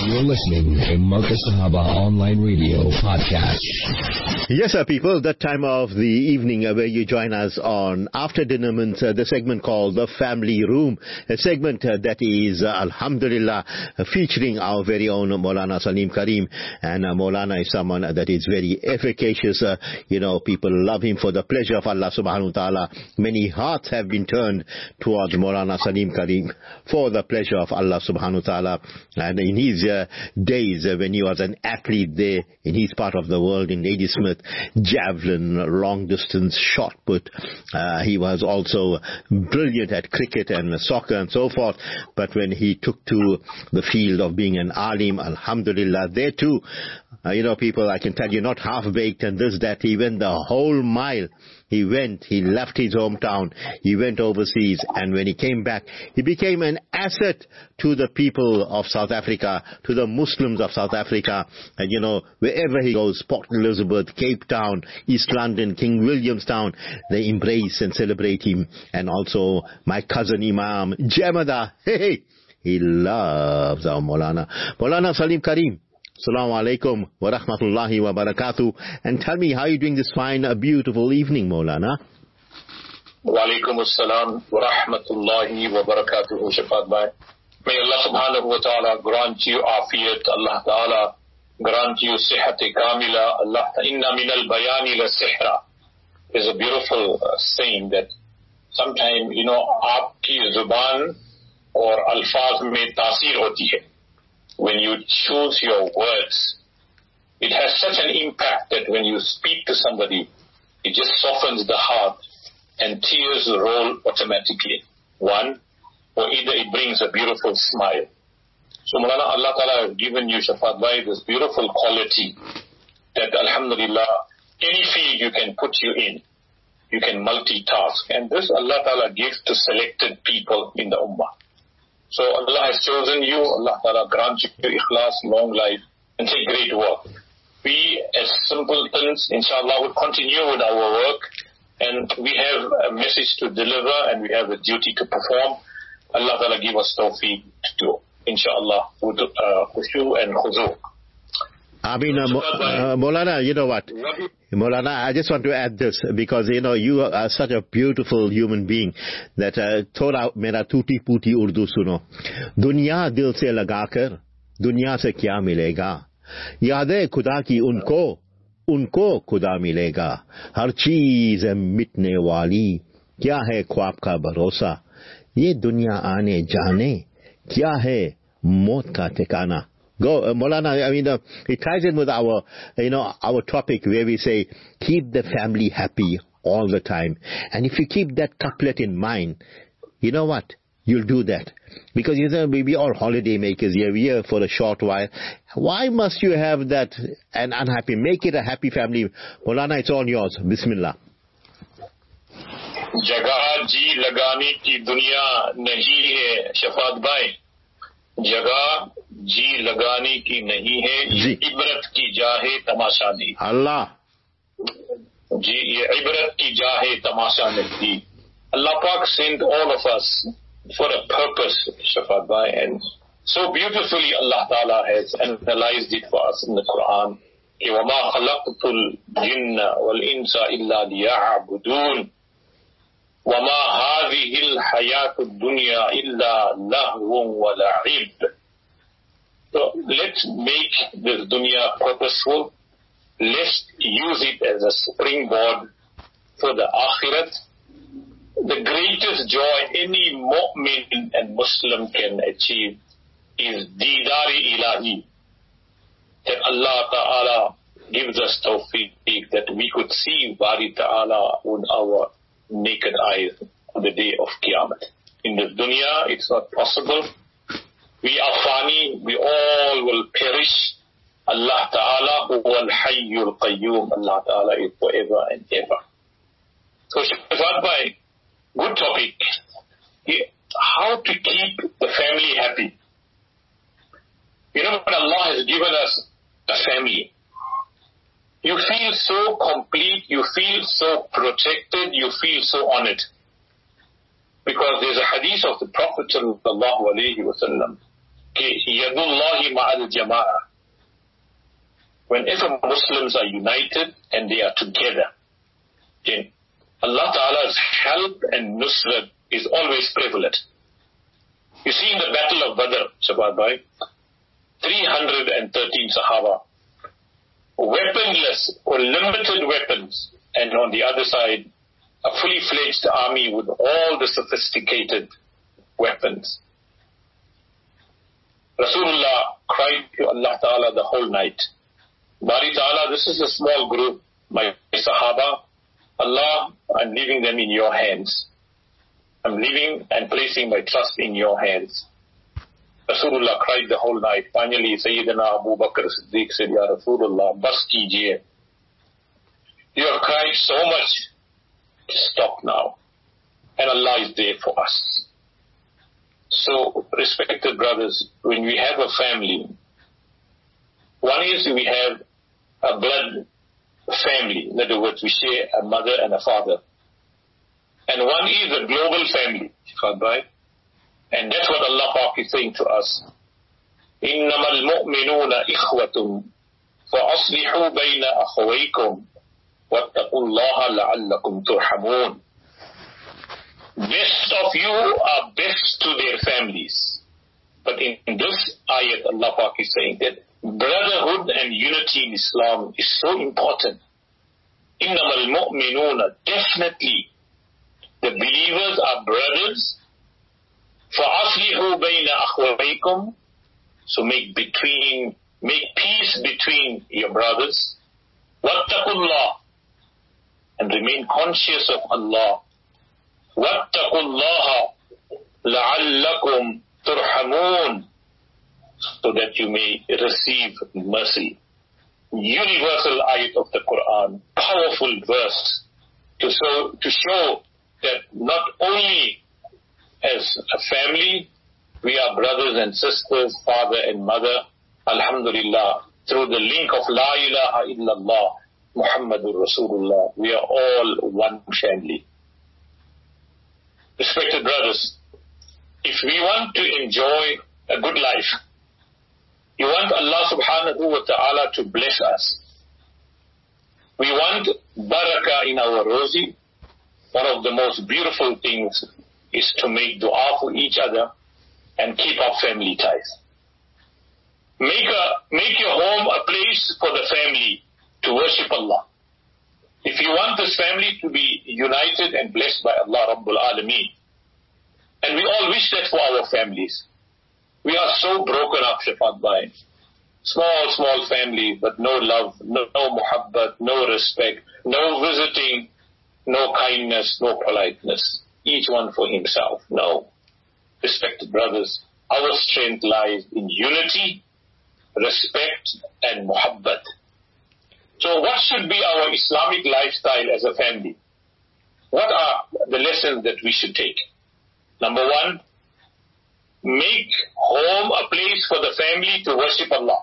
You're listening to Marcus Sahaba Online Radio Podcast. Yes, sir, people, that time of the evening where you join us on After Dinner Mints, the segment called The Family Room, a segment that is, alhamdulillah, featuring our very own Maulana Salim Karim. And Maulana is someone that is very efficacious. People love him for the pleasure of Allah subhanahu wa ta'ala. Many hearts have been turned towards Maulana Salim Karim for the pleasure of Allah subhanahu wa ta'ala. And in his days when he was an athlete there in his part of the world, in Ladysmith, javelin, long distance shot put, he was also brilliant at cricket and soccer and so forth. But when he took to the field of being an alim, alhamdulillah, there too, people, I can tell you, not half-baked and this, that, he went the whole mile. He left his hometown, he went overseas, and when he came back, he became an asset to the people of South Africa, to the Muslims of South Africa. And wherever he goes, Port Elizabeth, Cape Town, East London, King Williamstown, they embrace and celebrate him. And also my cousin Imam Jamada, he loves our Maulana Salim Karim. Assalamu alaikum wa rahmatullahi wa barakatuh. And tell me, how are you doing this fine, beautiful evening, Maulana? Wa alaikum assalam wa rahmatullahi wa barakatuh, Shafat Bhai. May Allah subhanahu wa ta'ala grant you afiyat, Allah ta'ala grant you sihat kamila, Allah inna min al-bayani la sihra. There's a beautiful saying that sometimes, aapki zuban or alfaz mein taasir hoti hai. When you choose your words, it has such an impact that when you speak to somebody, it just softens the heart and tears roll automatically. One, or either it brings a beautiful smile. So Maulana, Allah Ta'ala has given you, Shafat Bhai, this beautiful quality that alhamdulillah, any field you can put you in, you can multitask. And this Allah Ta'ala gives to selected people in the ummah. So Allah has chosen you, Allah Ta'ala grant you ikhlas, long life, and take great work. We as simpletons, inshallah, will continue with our work, and we have a message to deliver, and we have a duty to perform. Allah Ta'ala give us tawfiq to do, inshallah, with khushu and khuzu. Maulana, you know what? Maulana, I just want to add this because, you are such a beautiful human being that thoda mera tuti puti Urdu suno. Dunya dil se lagakar, dunya se kya milega? Yaade khuda ki unko khuda milega. Har cheez hai mitne wali, kya hai ख्वाब का भरोसा? ये दुनिया आने जाने, क्या है मौत का ठिकाना? Go, Maulana, it ties in with our, our topic where we say, keep the family happy all the time. And if you keep that couplet in mind, you know what? You'll do that. Because, we all holiday makers here. We're here for a short while. Why must you have that an unhappy? Make it a happy family. Maulana, it's all yours. Bismillah. Jagah ji lagane ki dunya nahi hai, Shafat Bhai. जगह जी लगाने की नहीं है, ये इबरत की जाहे तमाशा नहीं. Allah. जी, ये इबरत की जाहे तमाशा नहीं. Allah Pak sent all of us for a purpose, Shafat Bhai, and so beautifully Allah Ta'ala has analyzed it for us in the Quran. وَمَا خَلَقْتُ الْجِنَّ وَالْإِنسَ إِلَّا لِيَعْبُدُونَ وَمَا هَذِهِ الْحَيَاةُ الدُّنْيَا إِلَّا لَهْوٌ وَلَعِبٌ. So let's make this dunya purposeful. Let's use it as a springboard for the akhirat. The greatest joy any mu'min and Muslim can achieve is Didari Ilahi. That Allah Ta'ala gives us tawfiq that we could see Bari Ta'ala with our naked eyes on the day of Qiyamah. In this dunya, it's not possible. We are fani, we all will perish. Allah Ta'ala huwa al-hayyul qayyum. Allah Ta'ala is forever and ever. So, Shafat Bhai, good topic. How to keep the family happy. When Allah has given us a family, you feel so complete, you feel so protected, you feel so honored. Because there's a hadith of the Prophet sallallahu alaihi wasallam, Yadullahi ma'al jama'ah. Whenever Muslims are united and they are together, then Allah Ta'ala's help and nusrat is always prevalent. You see in the Battle of Badr, Shabbad Bhai, 313 Sahaba, weaponless or limited weapons, and on the other side, a fully fledged army with all the sophisticated weapons. Rasulullah cried to Allah Ta'ala the whole night, Bari Ta'ala, this is a small group, my Sahaba. Allah, I'm leaving them in your hands. I'm leaving and placing my trust in your hands. Rasulullah cried the whole night. Finally, Sayyidina Abu Bakr Siddiq said, Ya Rasulullah, bas kijiye. You have cried so much. Stop now. And Allah is there for us. So, respected brothers, when we have a family, one is we have a blood family. In other words, we share a mother and a father. And one is a global family. And that's what Allah Pak is saying to us. إِنَّمَا الْمُؤْمِنُونَ إِخْوَةٌ فَأَصْلِحُوا بَيْنَ أَخَوَيْكُمْ وَاتَّقُوا اللَّهَ لَعَلَّكُمْ تُرْحَمُونَ. Best of you are best to their families. But in this ayat, Allah Pak is saying that brotherhood and unity in Islam is so important. إِنَّمَا الْمُؤْمِنُونَ, definitely the believers are brothers. فَأَصْلِحُوا بَيْنَ أَخْوَيْكُمْ, so make peace between your brothers. وَاتَّقُوا اللَّهِ, and remain conscious of Allah. وَاتَّقُوا اللَّهَ لَعَلَّكُمْ تُرْحَمُونَ, so that you may receive mercy. Universal ayat of the Quran, powerful verse to show that not only as a family, we are brothers and sisters, father and mother, alhamdulillah, through the link of La ilaha illallah, Muhammadur Rasulullah, we are all one family. Respected brothers, if we want to enjoy a good life, we want Allah subhanahu wa ta'ala to bless us, we want barakah in our rozi, one of the most beautiful things is to make dua for each other and keep our family ties. Make your home a place for the family to worship Allah. If you want this family to be united and blessed by Allah Rabbul Alameen, and we all wish that for our families. We are so broken up, Shafat Bhai. Small family, but no love, no muhabbat, no respect, no visiting, no kindness, no politeness. Each one for himself. No. Respected brothers, our strength lies in unity, respect, and muhabbat. So what should be our Islamic lifestyle as a family? What are the lessons that we should take? Number one, make home a place for the family to worship Allah.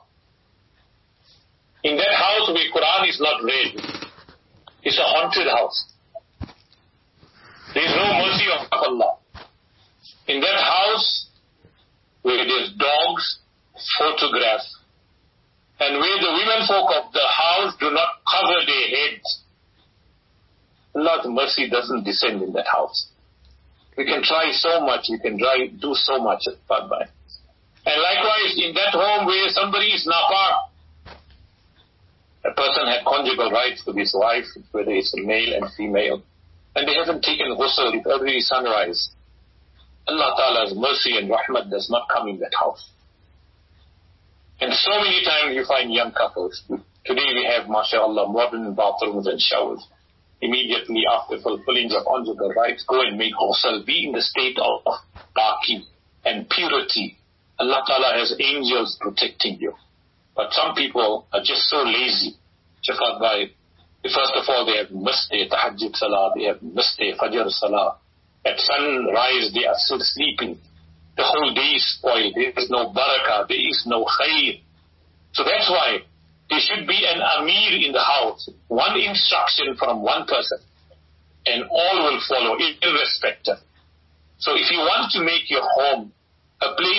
In that house where Quran is not read, it's a haunted house. There is no mercy of Allah. In that house where there's dogs, photographs, and where the women folk of the house do not cover their heads, Allah's mercy doesn't descend in that house. We can try so much, we can do so much at Padmai. And likewise, in that home where somebody is nafar, a person had conjugal rights with his wife, whether it's a male and female, and they haven't taken ghusl if every sunrise. Allah Ta'ala's mercy and rahmat does not come in that house. And so many times you find young couples. Today we have, mashallah, modern bathrooms and showers. Immediately after fulfilling your conjugal rights, go and make ghusl. Be in the state of taqi and purity. Allah Ta'ala has angels protecting you. But some people are just so lazy. Shafat Bhai, first of all, they have missed their tahajjud salah, they have missed their fajr salah. At sunrise, they are still sleeping. The whole day is spoiled. There is no barakah, there is no khair. So that's why there should be an amir in the house. One instruction from one person, and all will follow, irrespective. So if you want to make your home a place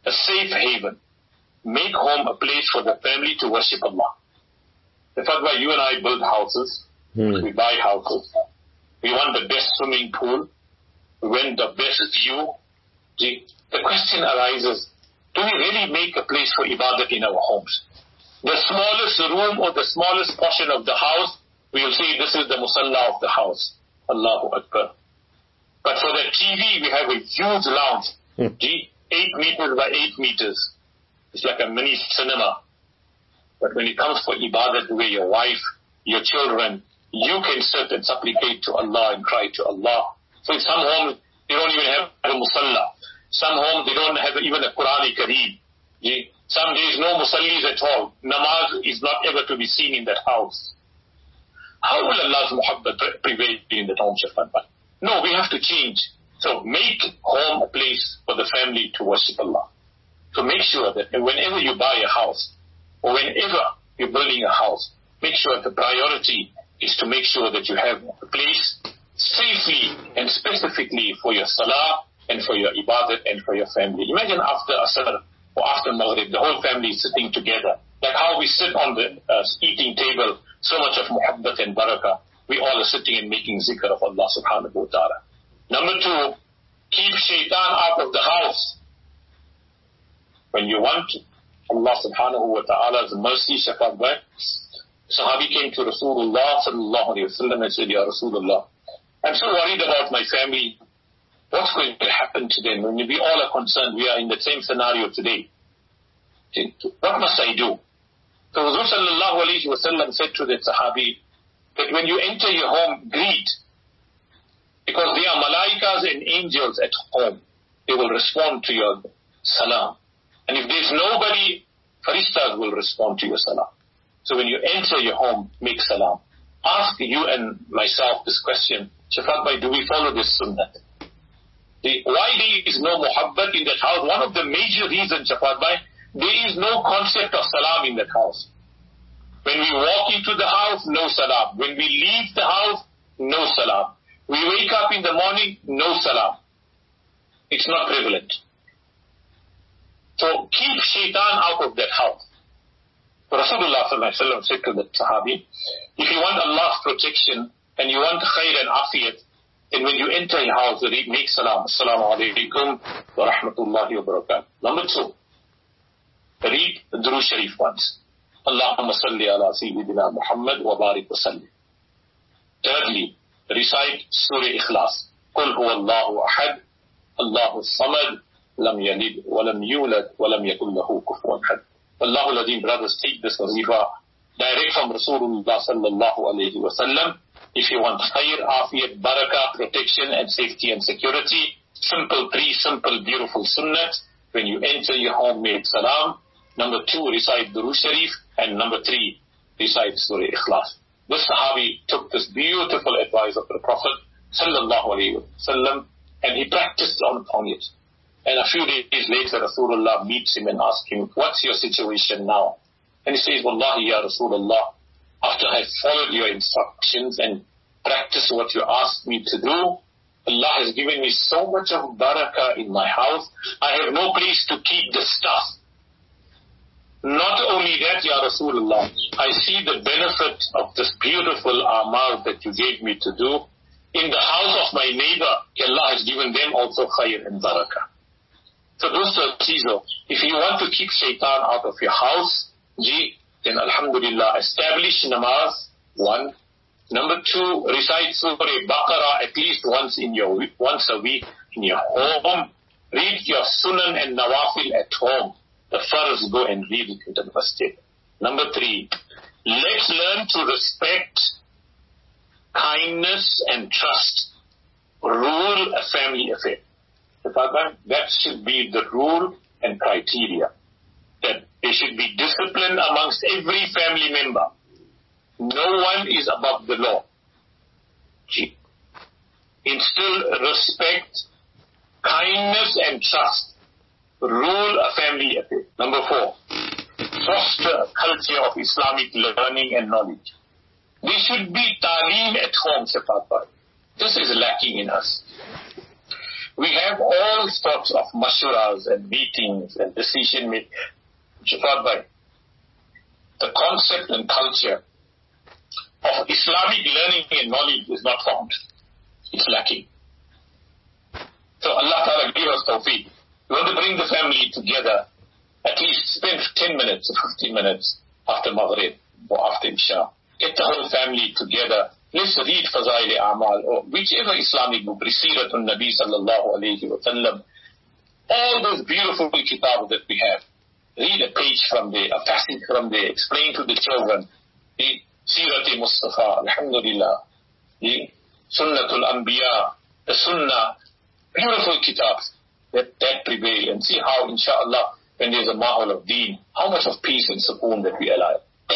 a safe haven. Make home a place for the family to worship Allah. The fact that you and I build houses, we buy houses, we want the best swimming pool, we want the best view. The question arises, do we really make a place for ibadat in our homes? The smallest room or the smallest portion of the house, we will say this is the musalla of the house. Allahu Akbar. But for the TV, we have a huge lounge. 8 meters by 8 meters. It's like a mini cinema. But when it comes for ibadat, where your wife, your children, you can sit and supplicate to Allah and cry to Allah. So in some homes, they don't even have a musalla. Some homes, they don't have even a Quran-i-Kareem. Some days, no musallis at all. Namaz is not ever to be seen in that house. How will Allah's muhabbat prevail in that home, Shafat? No, we have to change. So make home a place for the family to worship Allah. So make sure that whenever you buy a house, or whenever you're building a house, make sure the priority is to make sure that you have a place safely and specifically for your salah and for your ibadat and for your family. Imagine after Asr or after Maghrib, the whole family is sitting together. Like how we sit on the eating table, so much of muhabbat and barakah. We all are sitting and making zikr of Allah subhanahu wa ta'ala. Number 2, keep shaitan out of the house. When you want Allah subhanahu wa ta'ala's mercy, Shafat Bhai, Sahabi came to Rasulullah sallallahu alayhi wa sallam and said, Ya Rasulullah, I'm so worried about my family. What's going to happen to them? When we all are concerned, we are in the same scenario today. What must I do? So Rasul sallallahu alayhi wa sallam said to that Sahabi, that when you enter your home, greet. Because there are malaikas and angels at home. They will respond to your salam. And if there's nobody, faristas will respond to your salam. So when you enter your home, make salam. Ask you and myself this question, Shafat Bhai, do we follow this sunnah? Why there is no muhabbat in that house? One of the major reasons, Shafat Bhai, there is no concept of salam in that house. When we walk into the house, no salam. When we leave the house, no salam. We wake up in the morning, no salam. It's not prevalent. So keep shaitan out of that house. Rasulullah sallallahu alaihi wasallam said to the Sahabi, if you want Allah's protection and you want khair and afiyat, then when you enter your house, make salam. Assalamu alaikum wa rahmatullahi wa barakatuh. Number 2, read the Durood Sharif once. Allahumma salli ala Sayyidina Muhammad wa barik wa salli. Thirdly, recite Surah Ikhlas. Qul huwa Allahu ahad, Allahu samad, lam yalid, wa lam yulad, wa lam yakul lahu kufuwan ahad. Allahu Ladin, brothers, take this wazifa direct from Rasulullah sallallahu alayhi wa sallam. If you want khair, afiyat, barakah, protection and safety and security, simple 3 simple beautiful sunnat. When you enter your home, make salam. Number 2, recite Durood Sharif. And number 3, recite Surah Ikhlas. This Sahabi took this beautiful advice of the Prophet sallallahu alayhi wa sallam and he practiced on it. And a few days later, Rasulullah meets him and asks him, what's your situation now? And he says, Wallahi ya Rasulullah, after I followed your instructions and practiced what you asked me to do, Allah has given me so much of barakah in my house, I have no place to keep the stuff. Not only that, ya Rasulullah, I see the benefit of this beautiful amal that you gave me to do. In the house of my neighbor, Allah has given them also khair and barakah. So if you want to keep shaitan out of your house, then alhamdulillah, establish namaz, 1. Number 2, recite Surah Baqarah at least once a week in your home. Read your sunan and nawafil at home. The farz, go and read it in the masjid. Number 3, let's learn to respect, kindness and trust. Rule a family affair. That should be the rule and criteria. That there should be discipline amongst every family member. No one is above the law. Instill respect, kindness and trust. Rule a family affair. Number 4, foster a culture of Islamic learning and knowledge. There should be taaleem at home, Shafat Bhai. This is lacking in us. We have all sorts of mashuras and meetings and decision making. Shafat bhai, the concept and culture of Islamic learning and knowledge is not found. It's lacking. So Allah Ta'ala give us tawfiq. We want to bring the family together, at least spend 10 minutes or 15 minutes after Maghrib or after Isha. Get the whole family together. Let's read Fazail A'mal or whichever Islamic book, Siratun Nabi Sallallahu Alaihi Wasallam. All those beautiful kitabs that we have. Read a page from there, a passage from there. Explain to the children. The Sirat Mustafa, Alhamdulillah. The Sunnatul Anbiya, the Sunnah. Beautiful kitabs that prevail, and see how, inshallah, when there's a ma'ul of deen, how much of peace and sukoon that we allow.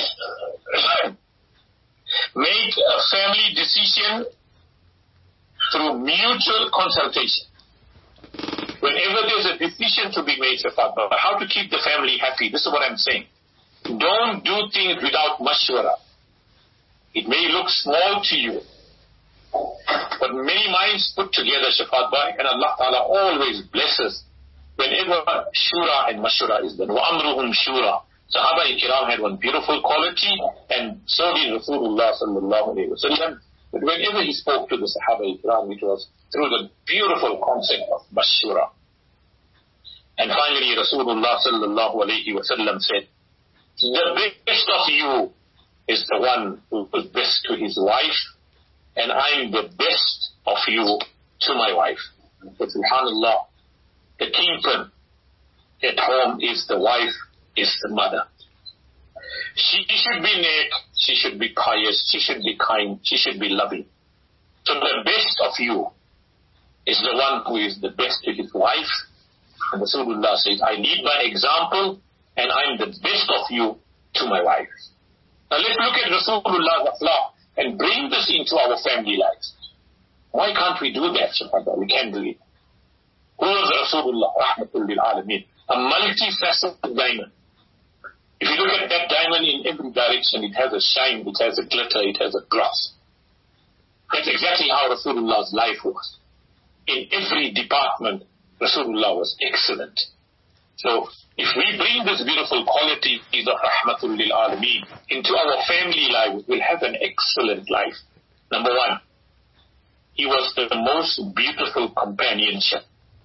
Make a family decision through mutual consultation. Whenever there's a decision to be made, how to keep the family happy, this is what I'm saying. Don't do things without mashwara. It may look small to you, but many minds put together, Shafat bhai, and Allah Ta'ala always blesses whenever shura and mashura is done. وَأَمْرُهُمْ shura. Sahaba-i-kiram had one beautiful quality, and so did Rasulullah Sallallahu Alaihi Wasallam. But whenever he spoke to the Sahaba-i-kiram, it was through the beautiful concept of mashura. And finally, Rasulullah Sallallahu Alaihi Wasallam said, the best of you is the one who is best to his wife, and I'm the best of you to my wife. But subhanallah, the kingpin at home is the wife, is the mother. She should be neck, she should be pious, she should be kind, she should be loving. So the best of you is the one who is the best to his wife. And Rasulullah says, I lead by example, and I'm the best of you to my wife. Now let's look at Rasulullah's akhlaq and bring this into our family lives. Why can't we do that, Shafada? We can do it. Who was Rasulullah, rahmatul lil alameen? A multifaceted diamond. If you look at that diamond in every direction, it has a shine, it has a glitter, it has a gloss. That's exactly how Rasulullah's life was. In every department, Rasulullah was excellent. So, if we bring this beautiful quality of rahmatul lil alameen into our family life, we'll have an excellent life. Number one, he was the most beautiful companionship.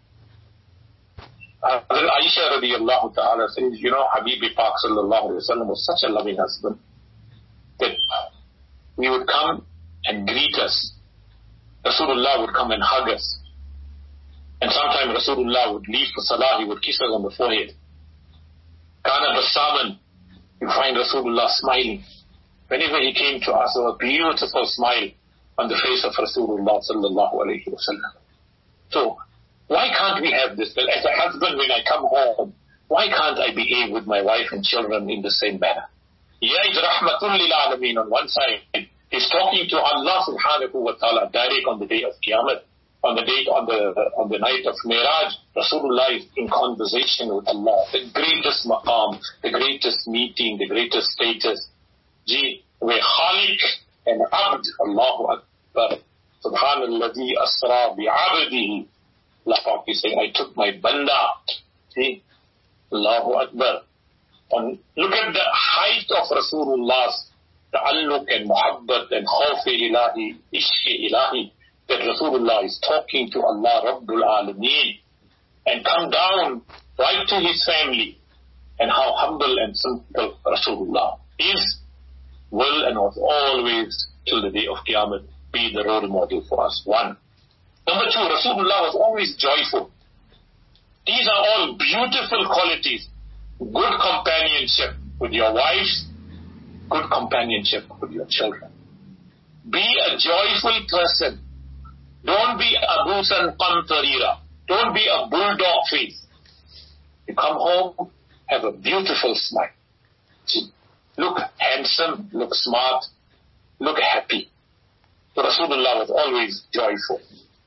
Aisha radiallahu ta'ala says, Habibi Pak sallallahu alayhi wa sallam was such a loving husband that he would come and greet us. Rasulullah would come and hug us. And sometimes Rasulullah would leave for salah, he would kiss us on the forehead. Kana Basaman, you find Rasulullah smiling. Whenever he came to us, there was a beautiful smile on the face of Rasulullah sallallahu alayhi wa sallam. So, why can't we have this? Well, as a husband, when I come home, why can't I behave with my wife and children in the same manner? Yeah, it's rahmatul lil alameen on one side. He's talking to Allah subhanahu wa ta'ala direct on the day of Qiyamah. On the night of Miraj, Rasulullah is in conversation with Allah. The greatest maqam, the greatest meeting, the greatest status. Where Khaliq and Abd, Allahu Akbar. Subhanalladhi asra bi'abdihi. Allah is saying, I took my banda. See? Allahu Akbar. And look at the height of Rasulullah's ta'alluq and muhabbat and khawfi ilahi, ishqi ilahi. That Rasulullah is talking to Allah Rabbul Alameen and come down right to his family, and how humble and simple Rasulullah is, will and was always till the day of Qiyamah be the role model for us. One. Number two, Rasulullah was always joyful. These are all beautiful qualities. Good companionship with your wives, good companionship with your children. Be a joyful person. Don't be abusan qamtarira. Don't be a bulldog face. You come home, have a beautiful smile. Look handsome, look smart, look happy. So Rasulullah was always joyful.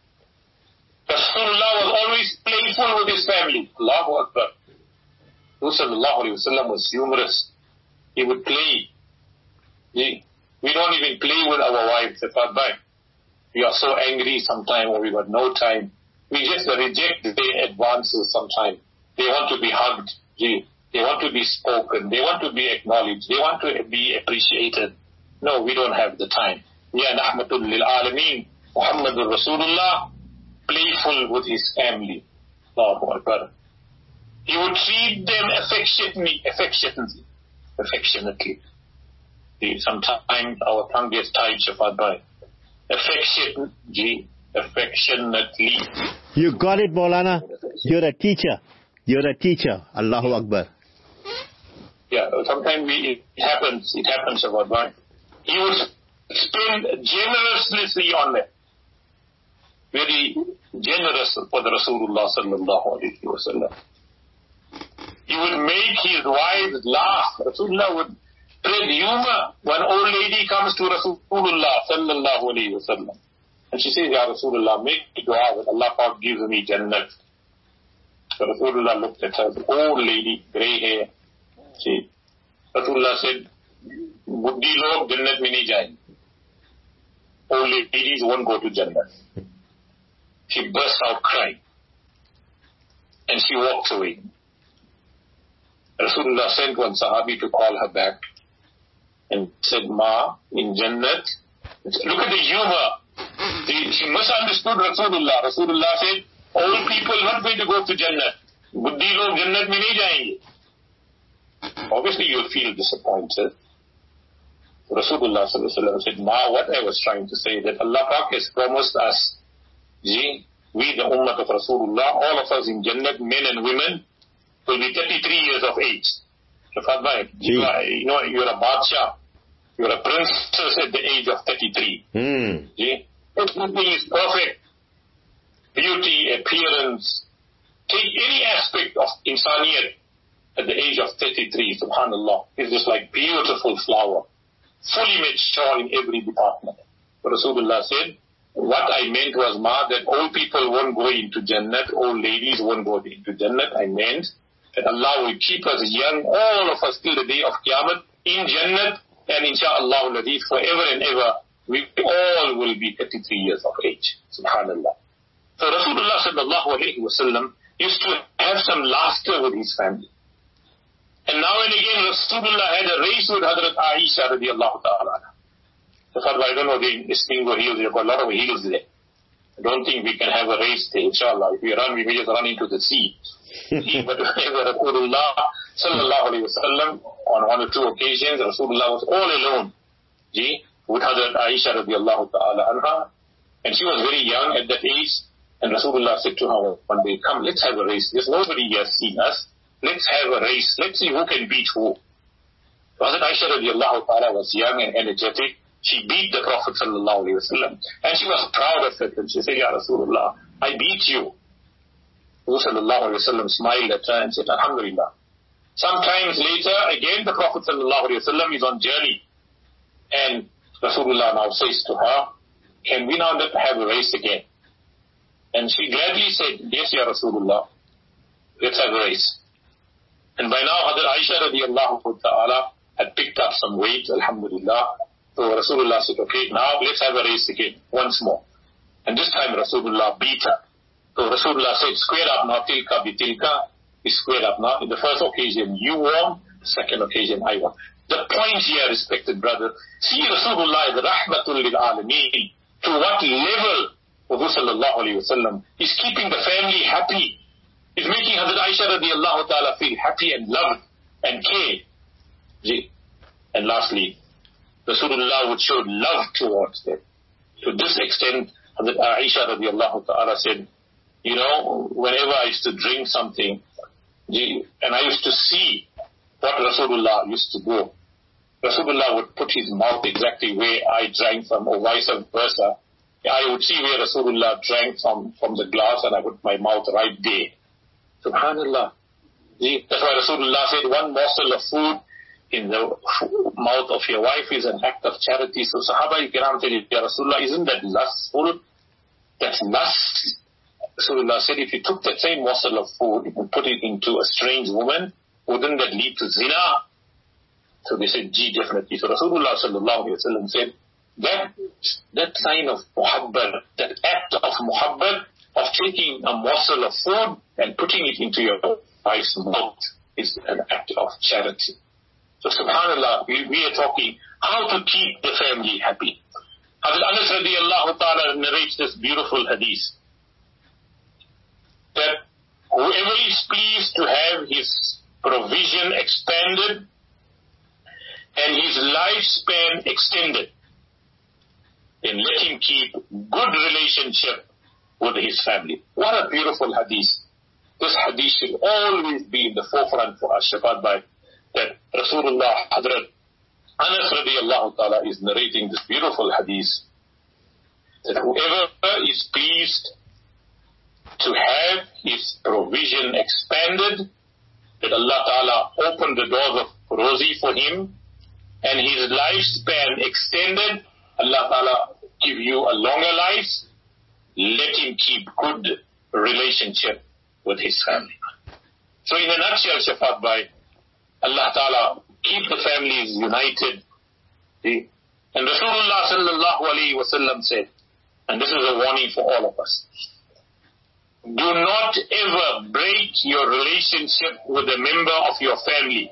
Rasulullah was always playful with his family. Allahu Akbar. Rasulullah was humorous. He would play. We don't even play with our wives. We are so angry sometimes, or we got no time. we just reject their advances sometimes. They want to be hugged. They want to be spoken. They want to be acknowledged. They want to be appreciated. No, we don't have the time. Ya Nahmatul lil Alameen, Muhammadur Rasulullah, playful with his family. Allahu Akbar. He would treat them affectionately. Sometimes our tongue gets tied, Shafaat Bhai. Affectionately. You got it, Maulana. You're a teacher. Allahu Akbar. Yeah, sometimes it happens, Shafaat Bhai. He would spend generously on them. Very generous for the Rasulullah sallallahu alayhi wa sallam. He would make his wives laugh. Rasulullah would spread humor when old lady comes to Rasulullah sallallahu alayhi wa sallam. And she says, Ya Rasulullah, make dua that Allah Pak gives me Jannat. So Rasulullah looked at her, old lady, grey hair. Rasulullah said, Buddhi log Jannat mein nahi jayenge. Old ladies won't go to Jannat. She burst out crying. And she walked away. Rasulullah sent one Sahabi to call her back and said, Ma, in Jannat, look at the humor. She misunderstood Rasulullah. Rasulullah said, old people not going to go to Jannat. Buddhi log Jannat mein nahi jayenge. Obviously you'll feel disappointed. Rasulullah said, Ma, what I was trying to say, that Allah Pak has promised us, we the ummah of Rasulullah, all of us in Jannat, men and women, will be 33 years of age. Shafaat Bhai, you're a Badshah, you're a princess at the age of 33. Everything is perfect. Beauty, appearance, take any aspect of insaniyat at the age of 33, subhanallah, is just like beautiful flower, fully mature in every department. But Rasulullah said, what I meant was, Ma, that old people won't go into Jannat, old ladies won't go into Jannat. I meant that Allah will keep us young, all of us till the day of Qiyamah, in Jannat, and insha'Allah forever and ever, we all will be 33 years of age. Subhanallah. So Rasulullah sallallahu alayhi wa sallam used to have some laughter with his family. And now and again, Rasulullah had a race with Hazrat Aisha radiallahu ta'ala. So I don't know, the Stingo Hills, you've got a lot of hills there. I don't think we can have a race there, inshallah. If we run, we may just run into the sea. But Rasulullah sallallahu alayhi wa sallam, on one or two occasions, Rasulullah was all alone with Hazrat Aisha radiallahu ta'ala anha. And she was very young at that age. And Rasulullah said to her one day, come, let's have a race. There's nobody here seen us. Let's have a race. Let's see who can beat who. So Hazrat Aisha radiallahu ta'ala was young and energetic. She beat the Prophet sallallahu alayhi wa sallam. And she was proud of it. And she said, Ya Rasulullah, I beat you. Rasul sallallahu alayhi wa sallam smiled at her and said, Alhamdulillah. Sometimes later, again the Prophet sallallahu alayhi wa sallam is on journey. And Rasulullah now says to her, can we now have a race again? And she gladly said, yes, Ya Rasulullah, let's have a race. And by now, Hazrat Aisha radiallahu ta'ala had picked up some weight, alhamdulillah. So Rasulullah said, okay, now let's have a race again, once more. And this time Rasulullah beat her. So Rasulullah said, square up now, tilka bi tilka, is squared up now. In the first occasion, you won. The second occasion, I won. The point here, respected brother, see Rasulullah is rahmatul lil alameen. To what level Rasul sallallahu alayhi wa sallam is keeping the family happy, is making Hazrat Aisha radiallahu ta'ala feel happy and loved and care. And lastly, Rasulullah would show love towards them. To this extent, Hazrat Aisha radiallahu ta'ala said, whenever I used to drink something, and I used to see what Rasulullah used to do, Rasulullah would put his mouth exactly where I drank from, or vice versa. I would see where Rasulullah drank from the glass, and I put my mouth right there. Subhanallah. That's why Rasulullah said, one morsel of food in the mouth of your wife is an act of charity. So Sahaba Kiram said, Ya Rasulullah, isn't that lustful? That's lust. Rasulullah said, if you took that same morsel of food and put it into a strange woman, wouldn't that lead to zina? So they said, definitely. So Rasulullah sallallahu alayhi wa sallam said, that sign of muhabbat, that act of muhabbat of taking a morsel of food and putting it into your wife's mouth is an act of charity. So subhanAllah, we are talking how to keep the family happy. Hazrat Anas radiallahu ta'ala narrates this beautiful hadith, that whoever is pleased to have his provision expanded and his lifespan extended, then let him keep good relationship with his family. What a beautiful hadith. This hadith should always be in the forefront for us, Shafat Bhai, that Rasulullah Hazrat Anas radiallahu ta'ala is narrating this beautiful hadith, that whoever is pleased to have his provision expanded, that Allah ta'ala opened the doors of rosy for him, and his lifespan extended, Allah ta'ala give you a longer life, let him keep good relationship with his family. So in a nutshell, Shafat Bhai, Allah ta'ala keep the families united. And Rasulullah sallallahu alayhi wa sallam said, and this is a warning for all of us, do not ever break your relationship with a member of your family,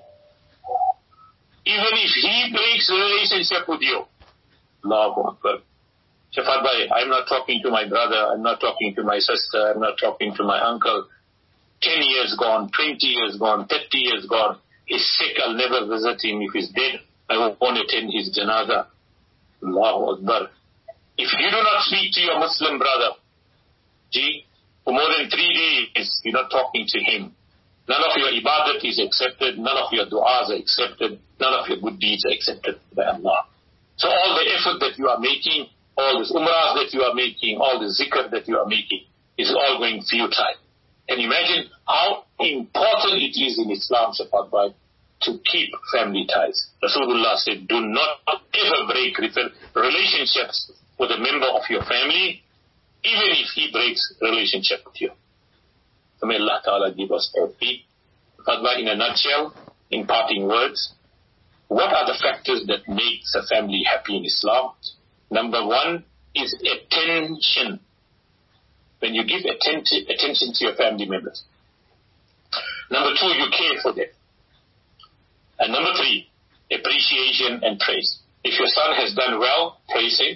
even if he breaks the relationship with you. Allahu Akbar. Shafat Bhai, I'm not talking to my brother, I'm not talking to my sister, I'm not talking to my uncle. 10 years gone, 20 years gone, 30 years gone. He's sick, I'll never visit him. If he's dead, I won't attend his janazah. Allahu Akbar. If you do not speak to your Muslim brother, for more than 3 days, you're not talking to him, none of your ibadat is accepted, none of your du'as are accepted, none of your good deeds are accepted by Allah. So all the effort that you are making, all this umrahs that you are making, all the zikr that you are making, is all going futile. Can you imagine how important it is in Islam, Shafat Bhai, to keep family ties? Rasulullah said, do not ever break relationships with a member of your family, even if he breaks relationship with you. So may Allah Ta'ala give us tawfiq. Shafat Bhai, in a nutshell, in parting words, what are the factors that makes a family happy in Islam? Number one is attention. When you give attention to your family members. Number two, you care for them. And number three, appreciation and praise. If your son has done well, praise him.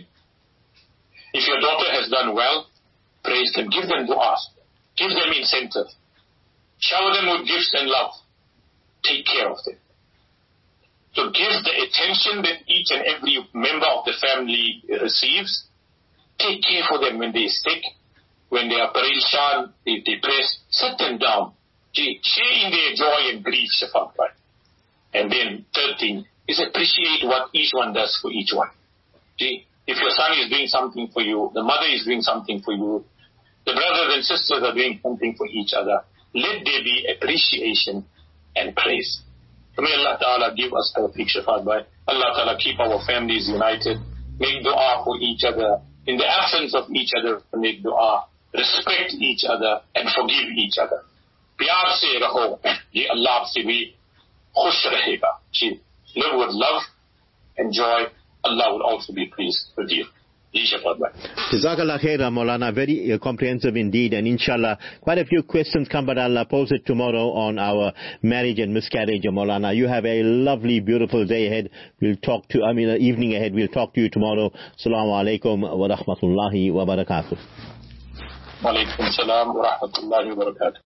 If your daughter has done well, praise them. Give them du'as. Give them incentive. Shower them with gifts and love. Take care of them. So give the attention that each and every member of the family receives. Take care for them when they're sick, when they are parishan, they're depressed. Sit them down. Share in their joy and grief, Shafat Bhai. And then third thing is appreciate what each one does for each one. If your son is doing something for you, the mother is doing something for you, the brothers and sisters are doing something for each other, let there be appreciation and praise. So may Allah Ta'ala give us tawfiq, Shafat Bhai. Allah Ta'ala keep our families united. Make dua for each other. In the absence of each other, make dua. Respect each other and forgive each other. प्यार से रहो, ये अल्लाह से भी खुश रहेगा. Live with love and joy. Allah will also be pleased with you. Jazakallah khair, Maulana. Very comprehensive indeed, and inshallah, quite a few questions come, but I'll pose it tomorrow on our marriage and miscarriage, Maulana. You have a lovely, beautiful day ahead. Evening ahead. We'll talk to you tomorrow. Assalamu alaikum wa rahmatullahi wa barakatuh. Wa alaikum salam wa rahmatullahi wa barakatuh.